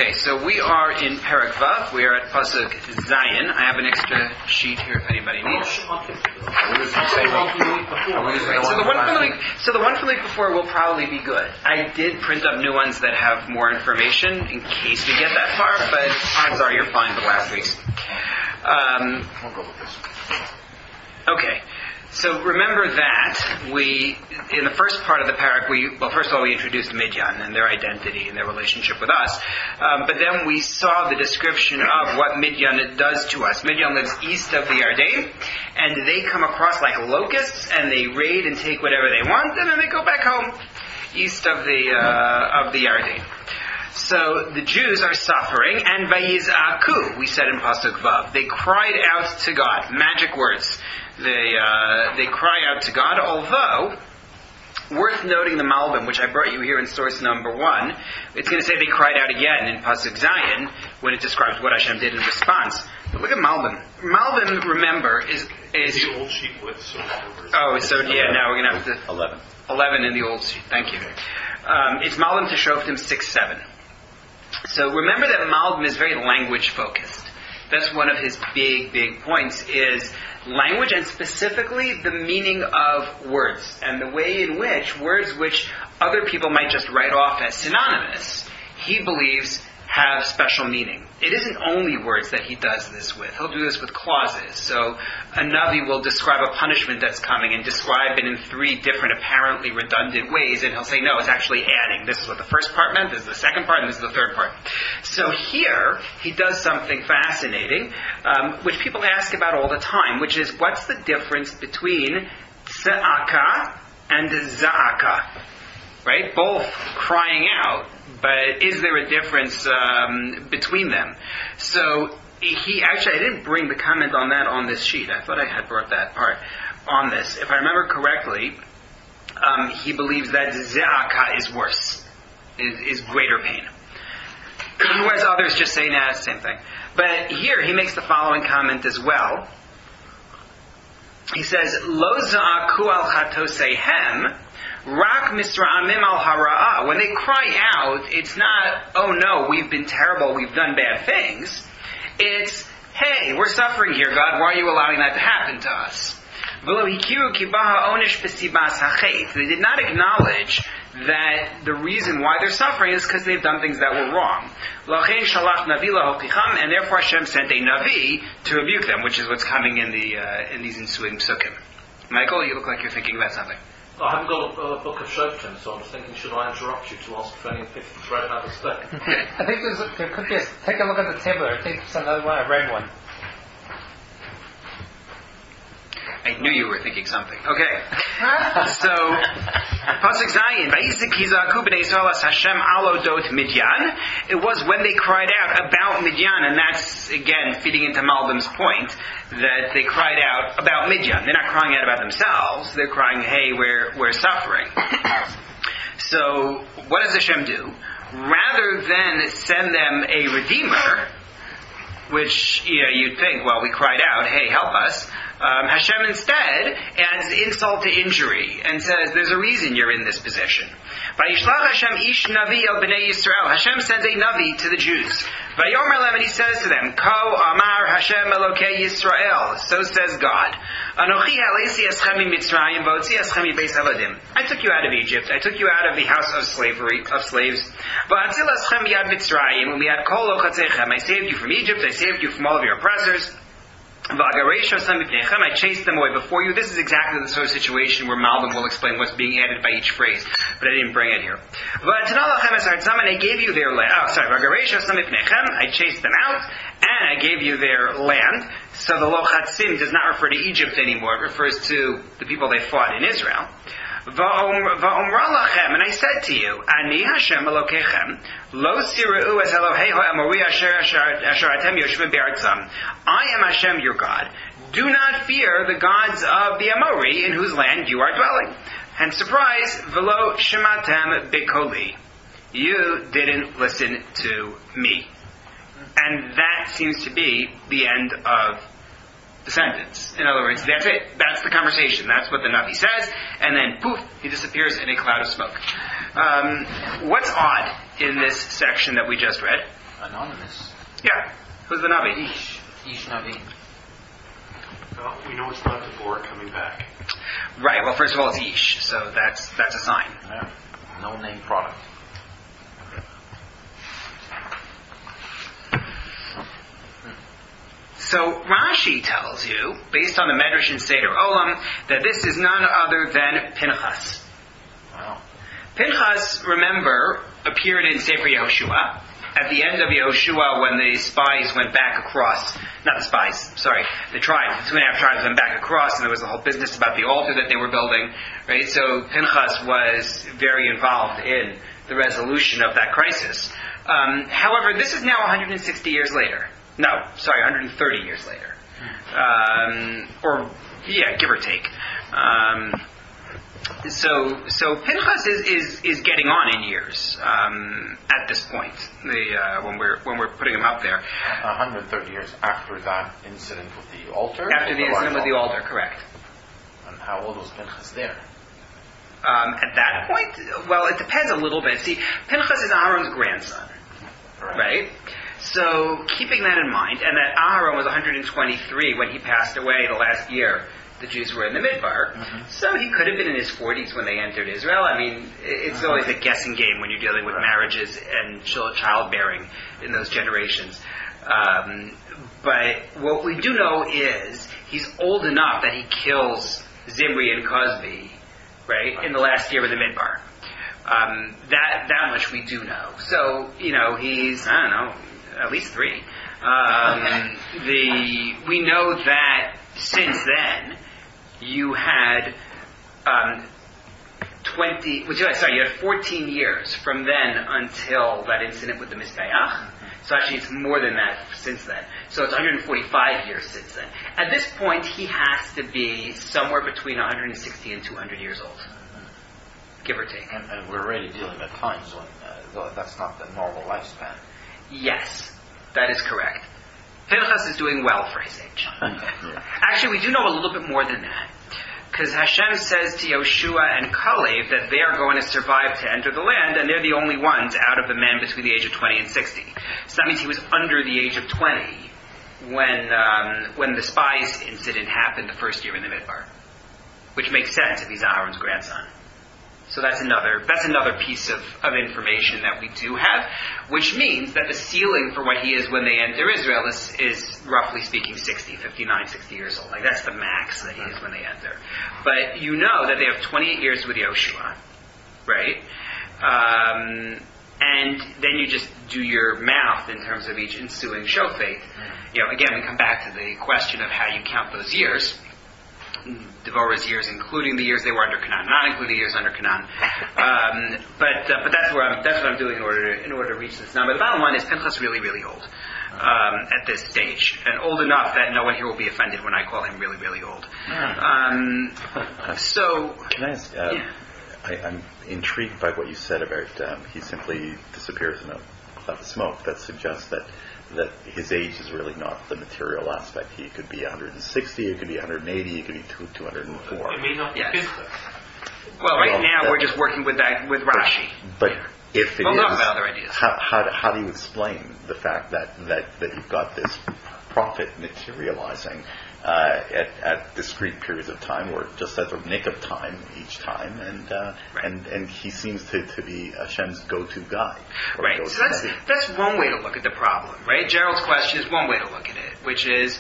Okay, so we are in Perek Vav. We are at Pasuk Zayin. I have an extra sheet here if anybody needs. So the one from the week before will probably be good. I did print up new ones that have more information in case we get that far, but odds are you're fine with last week's. We'll go with this. Okay. So remember that in the first part of the parak, first of all, we introduced Midian and their identity and their relationship with us. But then we saw the description of what Midian does to us. Midian lives east of the Yarden, and they come across like locusts, and they raid and take whatever they want, and then they go back home east of the Yarden. So the Jews are suffering, and Vayizaku, we said in Pasuk Vav, they cried out to God. Magic words. They cry out to God, although, worth noting the Malbim, which I brought you here in source number 1, it's going to say they cried out again in Pasuk Zayin, when it describes what Hashem did in response. But look at Malbim. Malbim, remember, is the old sheet with so now we're going to have to... 11 in the old sheet, thank you. It's Malbim Teshoftim 6-7. So remember that Malbim is very language focused. That's one of his big points, is language, and specifically the meaning of words, and the way in which words which other people might just write off as synonymous, he believes have special meaning. It isn't only words that he does this with. He'll do this with clauses. So a Navi will describe a punishment that's coming and describe it in 3 different apparently redundant ways, and he'll say, no, it's actually adding. This is what the first part meant, this is the second part, and this is the third part. So here, he does something fascinating, which people ask about all the time, which is, what's the difference between tza'aka and za'aka? Right? Both crying out, but is there a difference between them? So I didn't bring the comment on that on this sheet. I thought I had brought that part on this. If I remember correctly, he believes that ze'aka is worse, is greater pain. Whereas others just say, nah, it's the same thing. But here he makes the following comment as well. He says, Lo za'aku al chatoseihem, Rak misra'amim al hara'a. When they cry out, it's not, oh no, we've been terrible, we've done bad things. It's, hey, we're suffering here, God, why are you allowing that to happen to us? They did not acknowledge that the reason why they're suffering is because they've done things that were wrong. And therefore Hashem sent a Navi to rebuke them, which is what's coming in these ensuing psukim. Michael, you look like you're thinking about something. I haven't got a book of Shoftim, so I was thinking, should I interrupt you to ask if any of the bread had a stick? I think there could be take a look at the table. I think there's another one, a red one. I knew you were thinking something. Okay. So, Pasuk Zayin, Vayizik hizaku b'nei Yisrael as Hashem alodot Midian. It was when they cried out about Midian, and that's, again, feeding into Malbim's point, that they cried out about Midian. They're not crying out about themselves. They're crying, hey, we're suffering. So, what does Hashem do? Rather than send them a redeemer, which you'd think, well, we cried out, hey, help us. Hashem instead adds insult to injury and says, there's a reason you're in this position. Vayishlach Hashem ish navi el b'nei Yisrael. Hashem sends a navi to the Jews. Vayomer lem, and he says to them, Ko amar Hashem Elokei Yisrael. So says God. Anochi halesi eschem mitzrayim v'otzi eschem mibeis avadim. I took you out of Egypt. I took you out of the house of slaves. V'atzil eschem yad mitzrayim u'miyad kol lochatzechem. I saved you from Egypt. I saved you from all of your oppressors. I chased them away before you. This is exactly the sort of situation where Malbim will explain what's being added by each phrase, but I didn't bring it here. I gave you their land. I chased them out, and I gave you their land. So the Lochatzim does not refer to Egypt anymore. It refers to the people they fought in Israel. And I said to you, Ani Hashem Elokechem, Lo Sira'u es Elohei ha'amori asher atem yoshvim be'artzam. I am Hashem your God. Do not fear the gods of the Amori in whose land you are dwelling. And surprise, Velo shematem bikoli. You didn't listen to me. And that seems to be the end of the sentence. In other words, that's it. That's the conversation. That's what the Navi says. And then, poof, he disappears in a cloud of smoke. What's odd in this section that we just read? Anonymous. Yeah. Who's the Navi? Ish Navi. Well, we know it's not Deborah coming back. Right. Well, first of all, it's Ish, so that's a sign. Yeah. No name product. So Rashi tells you, based on the Medrash in Seder Olam, that this is none other than Pinchas. Wow. Pinchas, remember, appeared in Sefer Yehoshua. At the end of Yehoshua, when the spies went back across, not the spies, sorry, the tribes, the 2.5 tribes went back across, and there was a whole business about the altar that they were building, right? So Pinchas was very involved in the resolution of that crisis. However, this is now 160 years later. No, sorry, 130 years later. Give or take. So Pinchas is getting on in years at this point. When we're putting him up there, 130 years after that incident with the altar. After the incident with the altar, correct. And how old was Pinchas there? At that point, well, it depends a little bit. See, Pinchas is Aaron's grandson, right? So keeping that in mind, and that Aaron was 123 when he passed away the last year the Jews were in the Midbar, so he could have been in his 40s when they entered Israel. I mean, it's always a guessing game when you're dealing with marriages and childbearing in those generations. But what we do know is he's old enough that he kills Zimri and Cosby, right, in the last year of the Midbar. That much we do know. So, he's, I don't know, at least 3. We know that since then, you had 14 years from then until that incident with the Mizbeach. So actually it's more than that since then. So it's 145 years since then. At this point, he has to be somewhere between 160 and 200 years old. Give or take. And we're already dealing at times when that's not the normal lifespan. Yes, that is correct. Pinchas is doing well for his age. Actually, we do know a little bit more than that. Because Hashem says to Yoshua and Kalev that they are going to survive to enter the land, and they're the only ones out of the men between the age of 20 and 60. So that means he was under the age of 20 when the spies incident happened the first year in the Midbar. Which makes sense if he's Aaron's grandson. So that's another piece of information that we do have, which means that the ceiling for what he is when they enter Israel is roughly speaking 59, 60 years old. Like that's the max that he is when they enter. But you know that they have 28 years with Yoshua, right? And then you just do your math in terms of each ensuing shofet. Again, we come back to the question of how you count those years. Devorah's years, including the years they were under Canaan, not including the years under Canaan. But that's what I'm doing in order to reach this number. The bottom line is Pinchas really, really old at this stage, and old enough that no one here will be offended when I call him really, really old. So, can I ask? I'm intrigued by what you said about he simply disappears in a cloud of smoke. That suggests that his age is really not the material aspect. He could be 160, it could be 180, he could be 204. It may not be Pinchas. Well, right now we're just working with Rashi. But if it we'll is, talk about other ideas. How do you explain the fact that you've got this prophet materializing at discrete periods of time, or just at the nick of time each time, and he seems to be Hashem's go-to guy. Right. So that's one way to look at the problem, right? Gerald's question is one way to look at it, which is,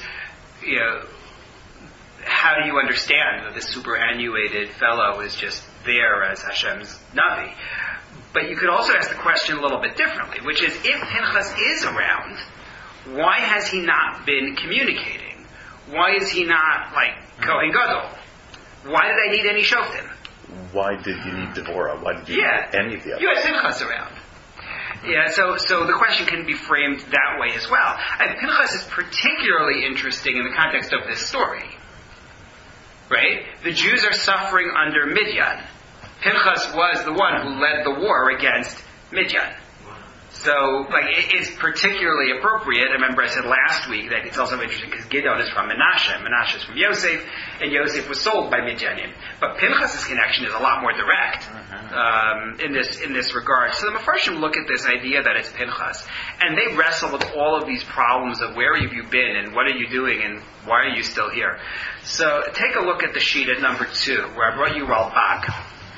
how do you understand that this superannuated fellow is just there as Hashem's Navi? But you could also ask the question a little bit differently, which is, if Pinchas is around, why has he not been communicating? Why is he not like Kohen Gadol? Why did I need any shoftim? Why did you need Devorah? Why did you need any of the others? You had Pinchas around. So the question can be framed that way as well. And Pinchas is particularly interesting in the context of this story. Right? The Jews are suffering under Midian. Pinchas was the one who led the war against Midian. So, it's particularly appropriate. I remember I said last week that it's also interesting because Gideon is from Menashe. Menashe is from Yosef, and Yosef was sold by Midianim. But Pinchas' connection is a lot more direct. in this regard. So the Mefarshim look at this idea that it's Pinchas, and they wrestle with all of these problems of where have you been and what are you doing and why are you still here. So take a look at the sheet at number 2, where I brought you Ralbag.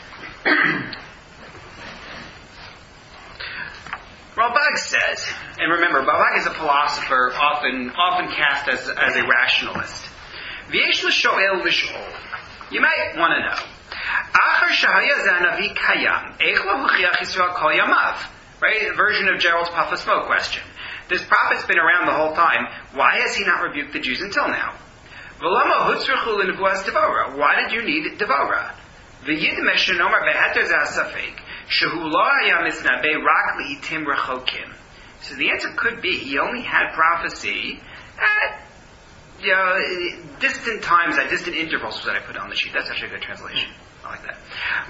Ralbag says, and remember, Ralbag is a philosopher, often cast as a rationalist. V'yesh l'shoel l'sh'ol. You might want to know. Achar shahaya zanavi kayam, eich lo huchiach Yisrael kol yamav. Right? A version of Gerald's puff of smoke question. This prophet's been around the whole time. Why has he not rebuked the Jews until now? V'lama hutzruchu l'nevuas devora. Why did you need devora? V'yid meshenomer v'heter z'asafek. Shehu lo haya misnabe rak li'itim rechokim. So the answer could be he only had prophecy at distant times, at distant intervals that I put on the sheet. That's actually a good translation. I like that.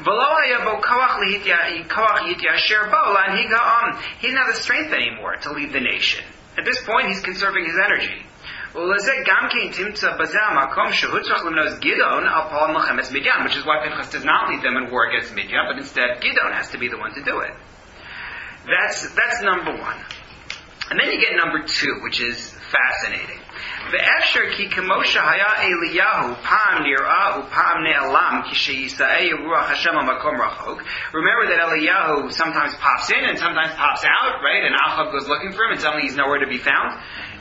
He didn't have the strength anymore to lead the nation. At this point, he's conserving his energy. Which is why Pinchas does not lead them in war against Midian, but instead Gidon has to be the one to do it. That's number 1. And then you get number 2, which is fascinating. Ve'efsher ki kemosha haya Eliyahu pam nir'ah upam ne'alam kishe'yisa'eh ruach Hashem ha'makom rachok. Remember that Eliyahu sometimes pops in and sometimes pops out, right? And Achav goes looking for him and suddenly he's nowhere to be found.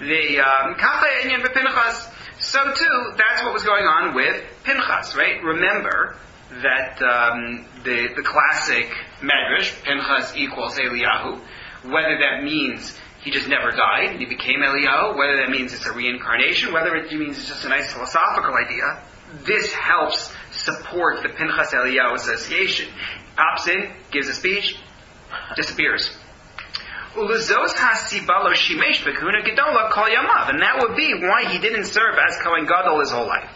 So too, that's what was going on with Pinchas, right? Remember that the classic medrash, Pinchas equals Eliyahu, whether that means he just never died and he became Eliyahu, whether that means it's a reincarnation, whether it means it's just a nice philosophical idea, this helps support the Pinchas Eliyahu association. Pops in, gives a speech, disappears. And that would be why he didn't serve as Kohen Gadol his whole life.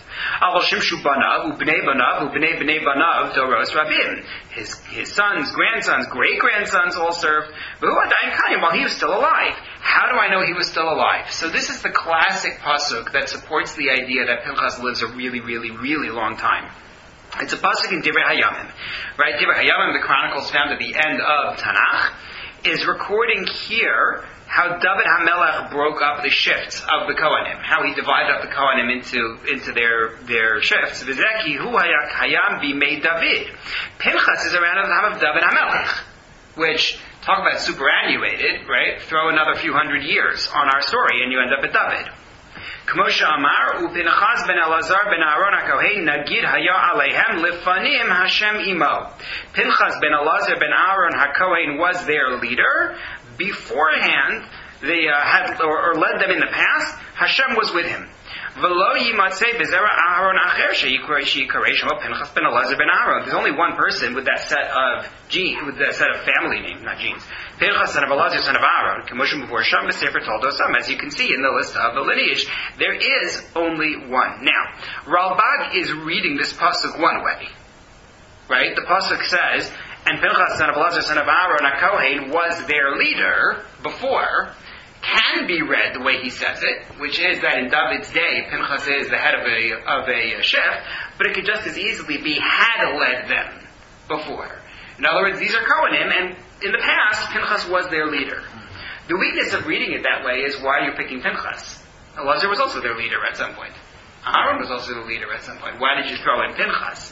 His sons, grandsons, great-grandsons all served. While he was still alive. How do I know he was still alive? So this is the classic pasuk that supports the idea that Pinchas lives a really, really, really long time. It's a pasuk in Divrei Hayamim. Right? Divrei Hayamim, the chronicles found at the end of Tanakh, is recording here how David HaMelech broke up the shifts of the Kohanim, how he divided up the Kohanim into their shifts. V'zeki hu haya kayam b'mei David. Pinchas is around the time of David HaMelech, which, talk about superannuated, right? Throw another few hundred years on our story and you end up at David. K'moshe Amar, u'Pinchas ben Elazar ben Aaron HaKohen nagid haya aleihem lifanim Hashem imo. Pinchas ben Elazar ben Aaron HaKohen was their leader. Beforehand, they had led them in the past. Hashem was with him. V'lo yimatzei b'zera Aaron acher sheyikarei shemo Pinchas ben Elazar ben Aaron. There's only one person with that set of genes, with that set of family names, not genes. Pinchas son of Elazar son of Aaron. K'moshe b'vor Sham b'sefer Toldosam. As you can see in the list of the lineage, there is only one. Now, Ralbag is reading this pasuk one way, right? The pasuk says, and Pinchas son of Elazar son of Aaron HaKohen was their leader before. Can be read the way he says it, which is that in David's day, Pinchas is the head of a shift, but it could just as easily be had led them before. In other words, these are Kohanim, and in the past, Pinchas was their leader. The weakness of reading it that way is why you're picking Pinchas. Elazar was also their leader at some point. Aaron was also the leader at some point. Why did you throw in Pinchas?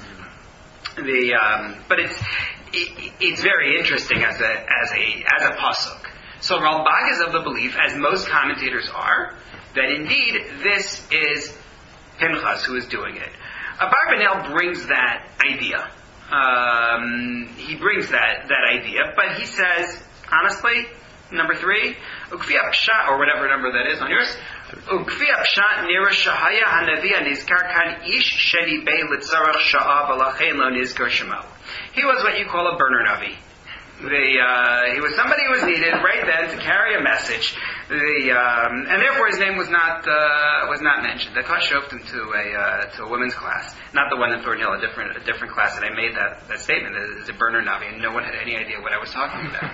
But it's very interesting as a pasuk. So Ralbag is of the belief, as most commentators are, that indeed this is Pinchas who is doing it. Abarbanel brings that idea. He brings that idea, but he says, honestly, number 3, Ukfi Pshat, or whatever number that is on yours, Ukfi Pshat nira shahaya hanavi anizkar kan ish sheni bei litzarach sha'ah v'lachein lo nizkar shemo. He was what you call a burner navi. He was somebody who was needed right then to carry a message. And therefore his name was not mentioned. They taught Shoftim to a women's class, not the one in Thornhill, a different class. And I made that statement that it's a burner navi, and no one had any idea what I was talking about.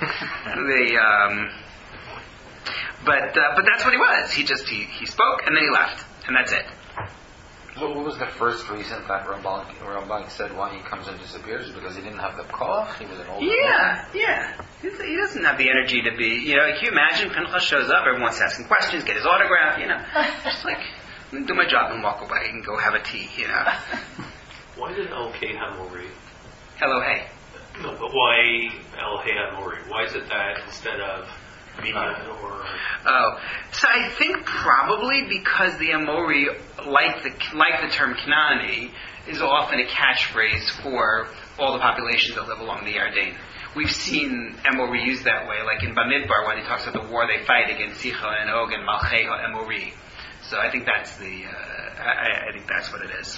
But that's what he was. He spoke and then he left, and that's it. What was the first reason that Ramban said why he comes and disappears? Because he didn't have the koach? He was an old man? Yeah. He doesn't have the energy to be, can you imagine Pinchas shows up, everyone's asking questions, get his autograph, Just like, I'm gonna do my job and walk away and go have a tea, Why did El-Kei Hamori? Hello, hey. No, but why El-Kei Hamori? Why is it that instead of Binyan or... So I think probably because the Amori, like the term Kanani, is often a catchphrase for all the populations that live along the Yarden. We've seen Amori used that way, like in Bamidbar when he talks about the war they fight against Sicha and Og and Malchei HaEmori. So I think that's I think that's what it is.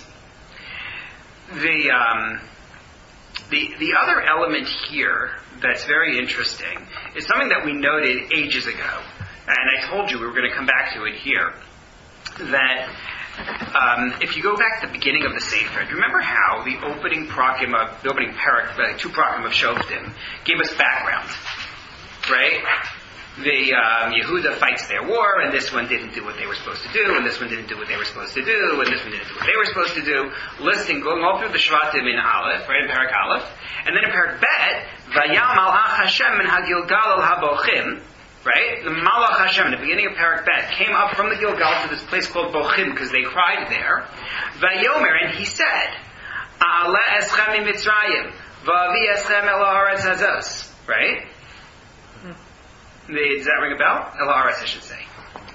The other element here that's very interesting is something that we noted ages ago, and I told you we were going to come back to it here, that if you go back to the beginning of the Sefer, do you remember how the opening parak, two prakim of Shoftim, gave us background, right? Yehuda fights their war, and this one didn't do what they were supposed to do, and this one didn't do what they were supposed to do, and this one didn't do what they were supposed to do. Listing, going all through the Shvatim in Aleph, right, in Parak Aleph, and then in Parak Bet, Vayam Malach Hashem min HaGilgal al Habochim, right? The Malach Hashem, in the beginning of Parak Bet, came up from the Gilgal to this place called Bochim, because they cried there. Vayomer, and he said, A'ala eschem mitzrayim, va'avi eschem el haaretz hazos, right? Does that ring a bell? El haaretz, I should say.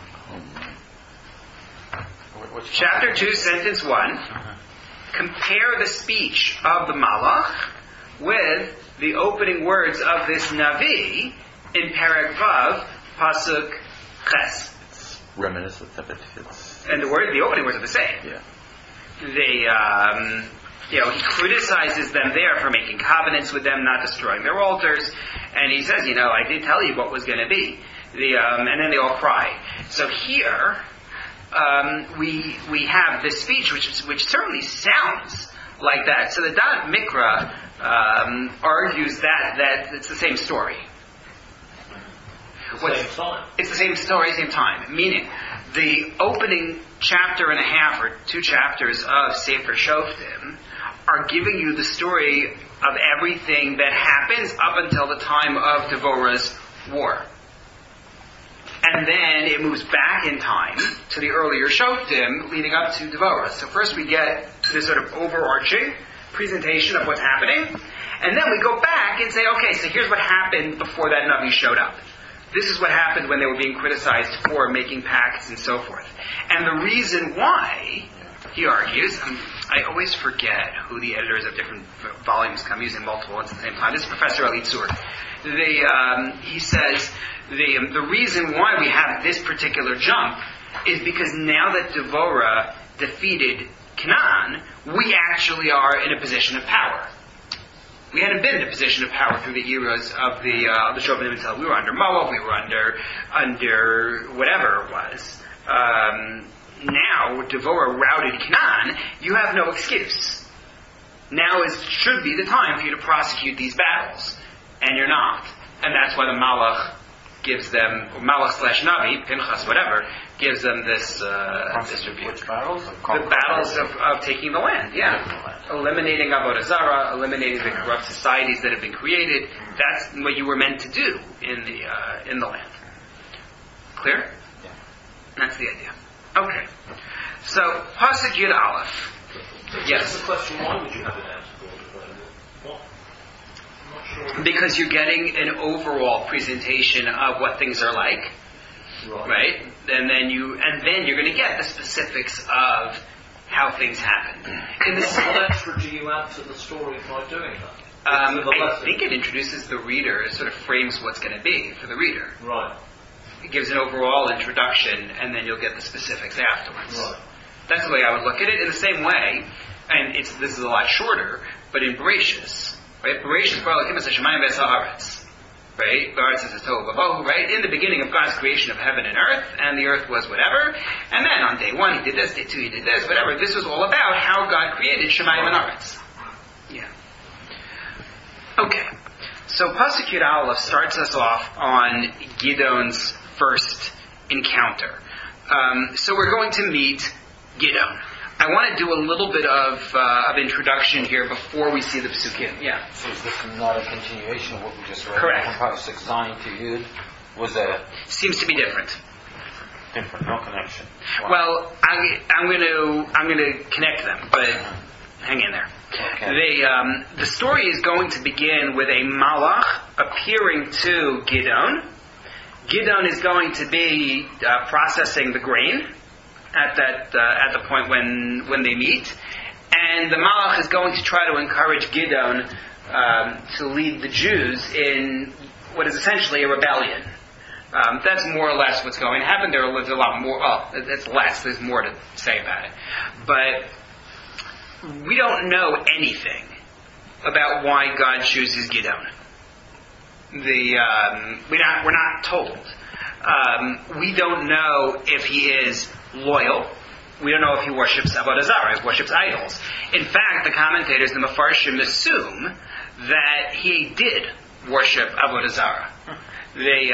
Chapter 2, sentence 1. Compare the speech of the Malach with the opening words of this Navi in Perek Vav, Pasuk Ches. It's reminiscent of it. And the opening words are the same. Yeah. He criticizes them there for making covenants with them, not destroying their altars, and he says, I did tell you what was going to be. And then they all cry. So here, we have this speech, which certainly sounds like that. So the Da'at Mikra argues that it's the same story. It's the same story, same time. Meaning, the opening chapter and a half or 2 chapters of Sefer Shoftim are giving you the story of everything that happens up until the time of Devorah's war. And then it moves back in time to the earlier Shoftim leading up to Devorah. So first we get this sort of overarching presentation of what's happening, and then we go back and say, okay, so here's what happened before that Navi showed up. This is what happened when they were being criticized for making pacts and so forth. And the reason why, he argues, I always forget who the editors of different volumes come using multiple ones at the same time. This is Professor Ali Tzur. He says the reason why we have this particular jump is because now that Devorah defeated Canaan, we actually are in a position of power. We hadn't been in a position of power through the eras of the Shoftim until we were under Moab, we were under whatever it was. Now, Devorah routed Canaan, you have no excuse. Now should be the time for you to prosecute these battles. And you're not. And that's why the Malach gives them, Malach/Navi, Pinchas, whatever, gives them this review. Which battles? The battles of taking the land, Eliminating Avodah Zarah, eliminating the corrupt societies that have been created. That's what you were meant to do in the land. Clear? Yeah. That's the idea. Okay. So, Pasuk Yud Aleph. Yes. The question, why would you have an answer for it? I'm not sure. Because you're getting an overall presentation of what things are like. Right? And then you're going to get the specifics of how things happen. And what extra do you add to the story by doing that? I think it introduces the reader, it sort of frames what's going to be for the reader. Right. It gives an overall introduction, and then you'll get the specifics afterwards. Right. That's the way I would look at it. In the same way, and this is a lot shorter, but in Bereshis, right? Bereshis, right? Right? In the beginning of God's creation of heaven and earth, and the earth was whatever, and then on day 1 he did this, day 2 he did this, whatever. This was all about how God created Shemayim and Aretz. Yeah. Okay. So Pasuk Yud Aleph starts us off on Gidon's first encounter. So we're going to meet Gidon. I I want to do a little bit of introduction here before we see the Psukim. Yeah. So is this not a continuation of what we just read? Correct. From Pasuk Zayin to Yud was a Seems to be different. different, no connection. Well, I'm going to connect them, but hang in there. Okay. The story is going to begin with a malach appearing to Gidon. Gidon is going to be processing the grain at the point when they meet, and the malach is going to try to encourage Gidon to lead the Jews in what is essentially a rebellion. That's more or less what's going to happen. There's a lot more. Oh, it's less. There's more to say about it, but we don't know anything about why God chooses Gidon. We're not told. We don't know if he is loyal. We don't know if he worships Avodah Zarah, worships idols. In fact, the commentators, the Mefarshim, assume that he did worship Avodah Zarah. They,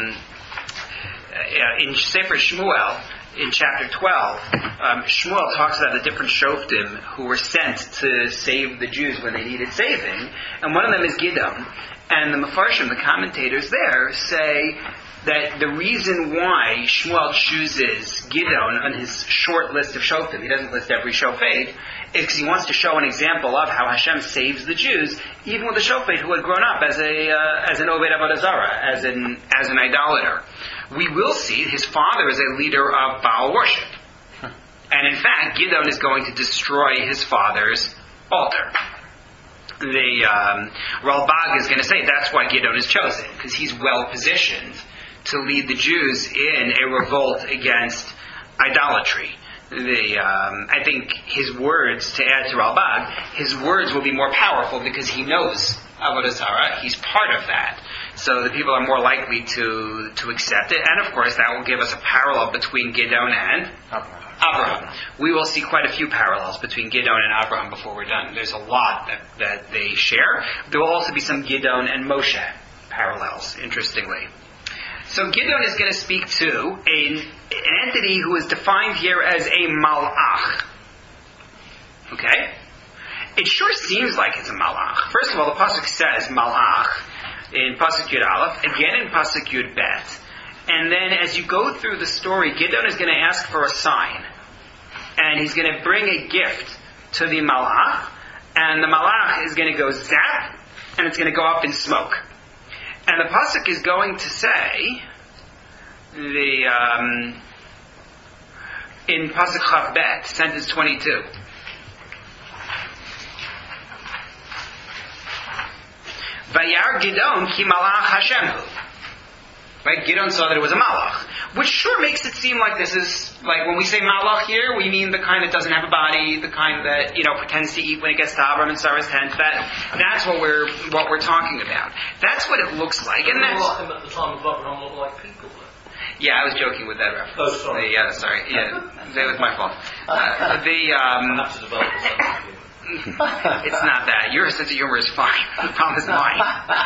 in Sefer Shmuel, in chapter 12, Shmuel talks about the different shoftim who were sent to save the Jews when they needed saving, and one of them is Gidon. And the Mefarshim, the commentators there, say that the reason why Shmuel chooses Gidon on his short list of shoftim, he doesn't list every shofet, is because he wants to show an example of how Hashem saves the Jews, even with the shofet who had grown up as an Oved Avodah Zarah, as an idolater. We will see his father is a leader of Baal worship. And in fact, Gidon is going to destroy his father's altar. The Ralbag is going to say that's why Gidon is chosen, because he's well positioned to lead the Jews in a revolt against idolatry. I think his words, to add to Ralbag, his words will be more powerful because he knows Avodah Zarah. He's part of that. So the people are more likely to accept it. And of course, that will give us a parallel between Gidon and Abraham. We will see quite a few parallels between Gidon and Abraham before we're done. There's a lot that they share. There will also be some Gidon and Moshe parallels, interestingly. So Gidon is going to speak to an entity who is defined here as a malach. Okay? It sure seems like it's a malach. First of all, the pasuk says malach in pasuk Yud Aleph, again in pasuk Yud Bet. And then as you go through the story, Gidon is going to ask for a sign. And he's going to bring a gift to the malach. And the malach is going to go zap, and it's going to go up in smoke. And the pasuk is going to say, in pasuk Chav Bet, sentence 22. Vayar Gidon ki malach Hashem. Right? Gidon saw that it was a malach, which sure makes it seem like this is, like when we say malach here, we mean the kind that doesn't have a body, the kind that, pretends to eat when it gets to Avram and Sarah's tent. That's what we're talking about. That's what it looks like. And that's him at the time of Abraham looked like people. Yeah, I was joking with that reference. Oh, sorry. Sorry. Yeah, that was my fault. I have to develop a sense of humor. It's not that. Your sense of humor is fine. The problem is mine.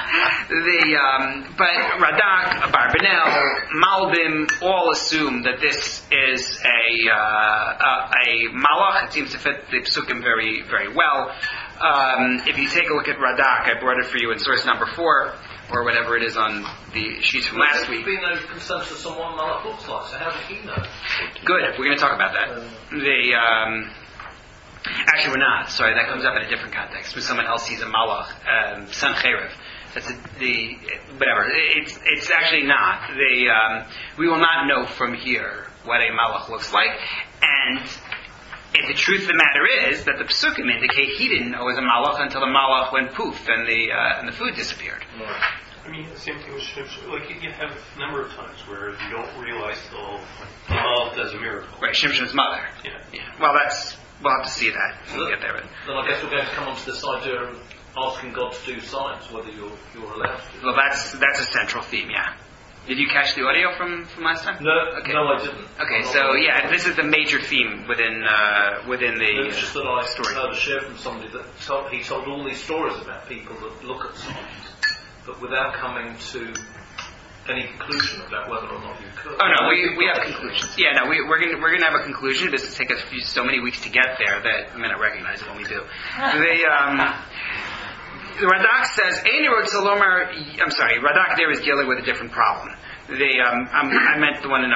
But Radak, Abarbanel, Malbim all assume that this is a malach. It seems to fit the psukim very, very well. If you take a look at Radak, I brought it for you in source number 4, or whatever it is on the sheets from last week. There's been no consensus on what malach looks like, so how did he know? Good. We're going to talk about that. Actually, we're not. Sorry, that comes up in a different context. When someone else sees a malach, Sancheiriv. That's whatever. It's actually not. We will not know from here what a malach looks like. And if the truth of the matter is that the psukim indicate he didn't know it was a malach until the malach went poof and the food disappeared. Right. I mean, the same thing with Shimshon. Like, you have a number of times where you don't realize the malach does a miracle. Right, Shimshon's mother. Yeah. Well, we'll have to see that when we get there. Then I guess we're going to come on to this idea of asking God to do signs, whether you're allowed to. Well, that's a central theme, yeah. Did you catch the audio from last time? No, okay. No, I didn't. Okay, so yeah, this is the major theme within the It's just that I story. heard a share from somebody that he told all these stories about people that look at signs, but without coming to any conclusion about whether or not you Oh no, we have conclusions. Yeah, no, we're gonna have a conclusion. This will take us so many weeks to get there that I may not recognize it when we do. The Radak says, I'm sorry, Radak there is dealing with a different problem. I meant the one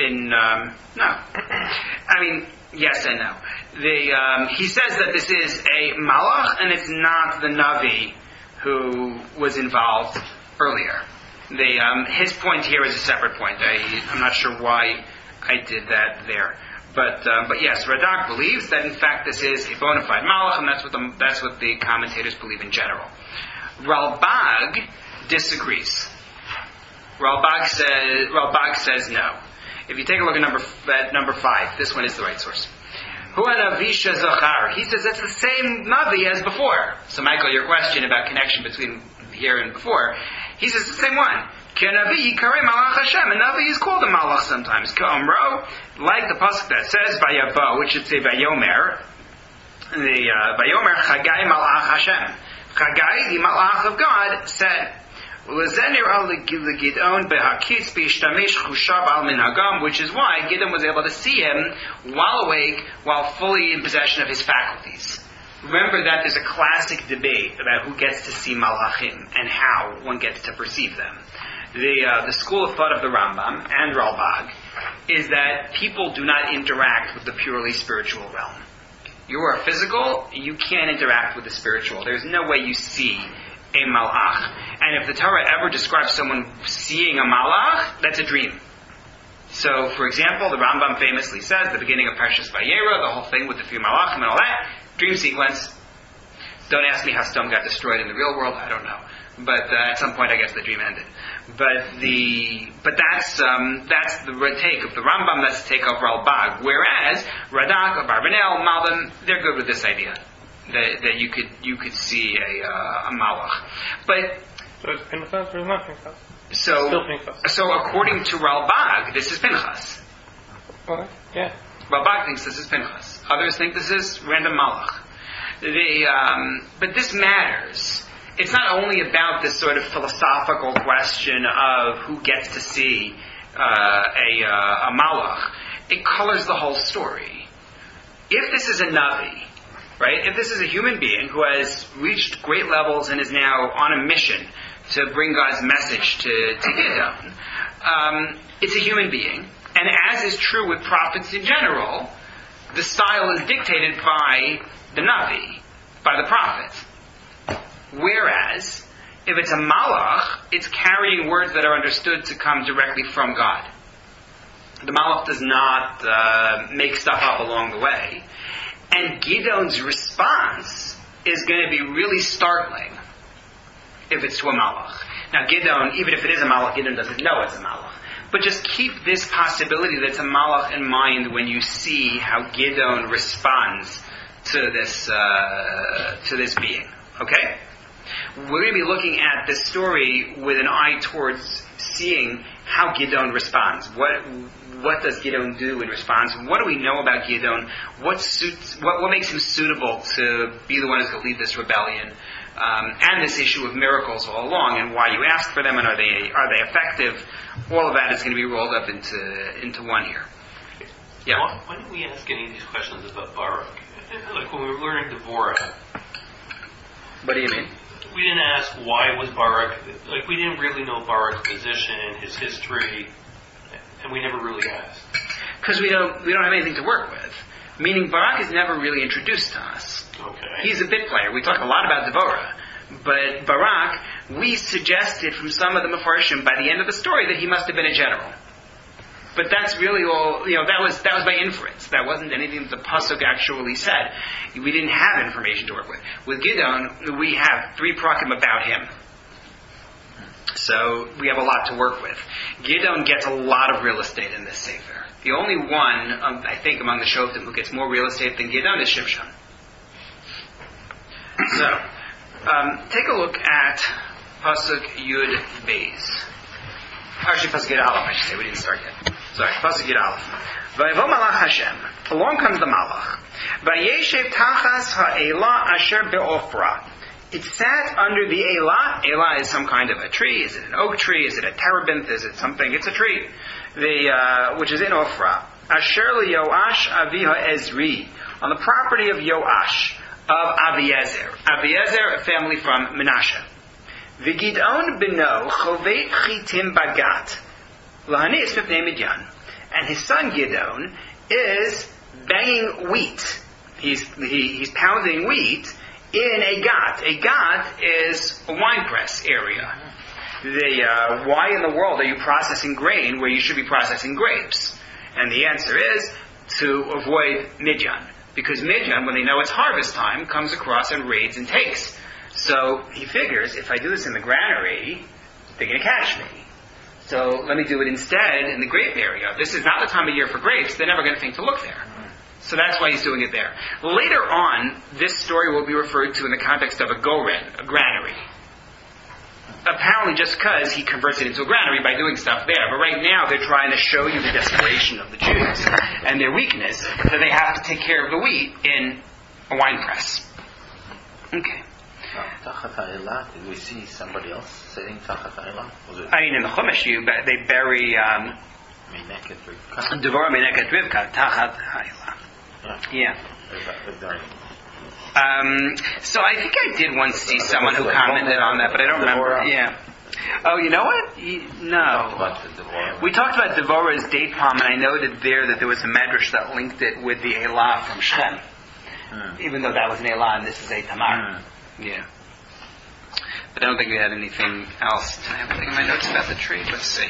yes and no. He says that this is a malach and it's not the Navi who was involved earlier. His point here is a separate point. I'm not sure why I did that there. But yes, Radak believes that in fact this is a bona fide malach, and that's what the commentators believe in general. Ralbag disagrees. Ralbag says no. If you take a look at number 5, this one is the right source. Huanavisha Zachar. He says that's the same Navi as before. So Michael, your question about connection between here and before, he says the same one. Navi Yikarei Malach Hashem. A Navi is called a Malach sometimes. Ka'omro, like the pasuk that says Vayavo, which should say Vayomer. The Vayomer Chagai Malach Hashem. Chagai, the Malach of God, said, which is why Gideon was able to see him while awake, while fully in possession of his faculties. Remember that there's a classic debate about who gets to see Malachim and how one gets to perceive them. The school of thought of the Rambam and Ralbag is that people do not interact with the purely spiritual realm. You are physical, you can't interact with the spiritual. There's no way you see a malach. And if the Torah ever describes someone seeing a malach, that's a dream. So, for example, the Rambam famously says, the beginning of Parshas Vayera, the whole thing with the few malachim and all that, dream sequence. Don't ask me how Sodom got destroyed in the real world, I don't know. But at some point I guess the dream ended. But that's the take of the Rambam, that's the take of Ralbag. Whereas Radak, Abarbanel, Malbim, they're good with this idea. That you could see a malach. But so it's Pinchas or not Pinchas? So according to Ralbag, this is Pinchas. Okay. Yeah. Ralbag thinks this is Pinchas. Others think this is random malach. But this matters. It's not only about this sort of philosophical question of who gets to see a malach. It colors the whole story. If this is a Navi, right? If this is a human being who has reached great levels and is now on a mission to bring God's message to Gideon, it's a human being. And as is true with prophets in general, the style is dictated by the Navi, by the prophet. Whereas, if it's a malach, it's carrying words that are understood to come directly from God. The malach does not make stuff up along the way. And Gideon's response is going to be really startling if it's to a malach. Now Gideon, even if it is a malach, Gideon doesn't know it's a malach. But just keep this possibility that it's a malach in mind when you see how Gideon responds to this being. Okay? We're going to be looking at this story with an eye towards seeing how Gideon responds. What does Gideon do in response? What do we know about Gideon? What makes him suitable to be the one who's going to lead this rebellion? And this issue of miracles all along, and why you ask for them, and are they effective? All of that is going to be rolled up into one here. Yeah. Why didn't we ask any of these questions about Barak? Like when we were learning Devorah. What do you mean? We didn't ask why was Barak, like we didn't really know Barak's position, his history, and we never really asked. Because we don't have anything to work with. Meaning Barak is never really introduced to us. Okay. He's a bit player. We talk a lot about Devorah. But Barak, we suggested from some of the Mefarshim by the end of the story that he must have been a general. But that's really all, that was by inference. That wasn't anything that the Pasuk actually said. We didn't have information to work with. With Gideon, we have 3 prakim about him. So we have a lot to work with. Gideon gets a lot of real estate in this Sefer. The only one, I think, among the Shoftim who gets more real estate than Gideon is Shimshon. So, take a look at Pasuk Yud Beis. Actually, Pasuk Yud Aleph, I should say. We didn't start yet. Sorry, Pasuk Yud Aleph. Vayavo Malach Hashem. Along comes the Malach. Vayeshev Tachas Ha'ela Asher Be'ofra. It sat under the Elah. Elah is some kind of a tree. Is it an oak tree? Is it a terebinth? Is it something? It's a tree. which is in Ophrah. Asher Yoash Aviha Ezri, on the property of Yoash of Aviezer. Aviezer, a family from Menashe. V'Gidon beno Chovei Chitim Bagat Lahanis Mipnei Midyan, and his son Gidon is banging wheat. He's pounding wheat in a gat. A gat is a wine press area. Why in the world are you processing grain where you should be processing grapes? And the answer is to avoid Midyan. Because Midyan, when they know it's harvest time, comes across and raids and takes. So he figures, if I do this in the granary, they're going to catch me. So let me do it instead in the grape area. This is not the time of year for grapes. They're never going to think to look there. So that's why he's doing it there. Later on, this story will be referred to in the context of a goren, a granary. Apparently just because he converts it into a granary by doing stuff there. But right now they're trying to show you the desperation of the Jews and their weakness, that they have to take care of the wheat in a wine press. Okay. Tachat ha'elah, did we see somebody else sitting Tachat ha'elah? I mean, in the Chumash, they bury Devorah Meneket Rivka Tachat ha'elah. Yeah. So I think I did once see someone who commented on that, but I don't remember. Yeah. Oh, you know what? No. We talked about Devorah's date palm, and I noted there that there was a medrash that linked it with the Elah from Shem. Even though that was an Elah and this is a Tamar. Yeah. But I don't think we had anything else. I have anything in my notes about the tree. Let's see.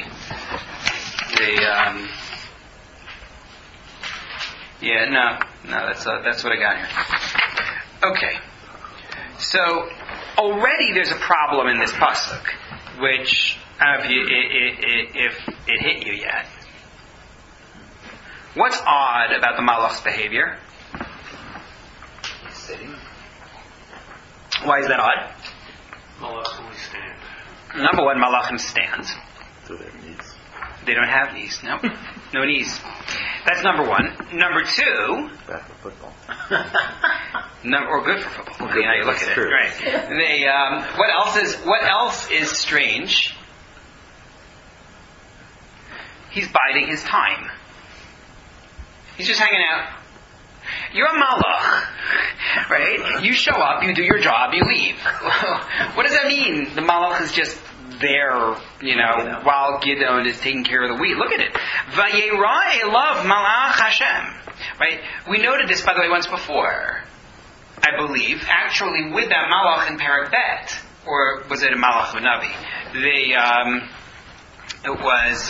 That's what I got here. Okay. So already there's a problem in this pasuk, which if it hit you yet. What's odd about the malach's behavior? He's sitting. Why is that odd? Malach only stand. Number one, malachim stands. Do their knees. They don't have knees. No. No knees. That's number one. Number two. Bad for football. Or good for football. Good, yeah, you look at true. it. Right. What else is strange? He's biding his time. He's just hanging out. You're a malach, right? You show up, you do your job, you leave. What does that mean? The malach is just there, while Gidon is taking care of the wheat. Look at it. Vayera elav malach Hashem. Right? We noted this, by the way, once before, I believe, actually with that malach in Perek Bet, or was it a malach of Navi? It was,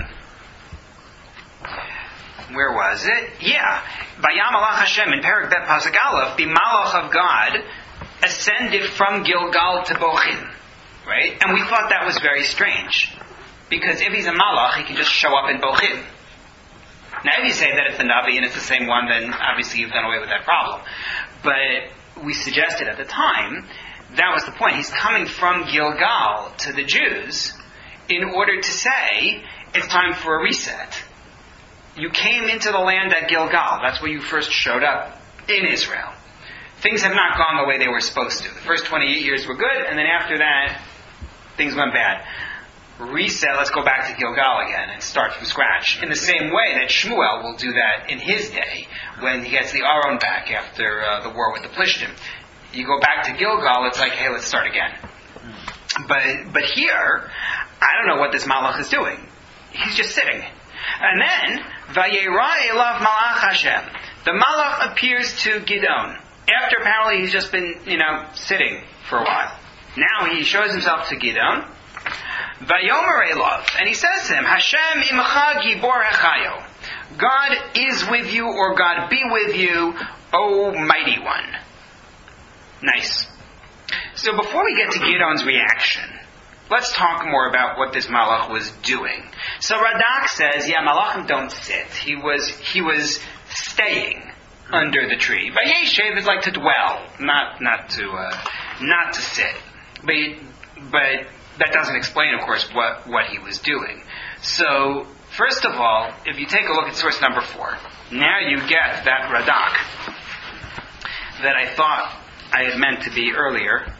where was it? Yeah. Vayam malach Hashem in Perek Bet Pasuk Aleph, the malach of God ascended from Gilgal to Bochin. Right? And we thought that was very strange. Because if he's a malach, he can just show up in Bochin. Now if you say that it's the Navi and it's the same one, then obviously you've done away with that problem. But we suggested at the time, that was the point. He's coming from Gilgal to the Jews in order to say, it's time for a reset. You came into the land at Gilgal. That's where you first showed up in Israel. Things have not gone the way they were supposed to. The first 28 years were good, and then after that, things went bad. Reset, let's go back to Gilgal again and start from scratch. In the same way that Shmuel will do that in his day, when he gets the Aron back after the war with the Plishtim. You go back to Gilgal, it's like, hey, let's start again. But here, I don't know what this malach is doing. He's just sitting. And then, Vayera elav malach Hashem. The malach appears to Gidon. After apparently he's just been, sitting for a while. Now he shows himself to Gidon. Vayomer elav. And he says to him, Hashem imcha gibor hechayo. God is with you, or God be with you, O mighty one. Nice. So before we get to Gidon's reaction, let's talk more about what this malach was doing. So Radak says, malachim don't sit. He was staying under the tree. Vayeshev is like to dwell, not to sit. But that doesn't explain, of course, what he was doing. So first of all, if you take a look at source number 4, now you get that Radak that I thought I had meant to be earlier.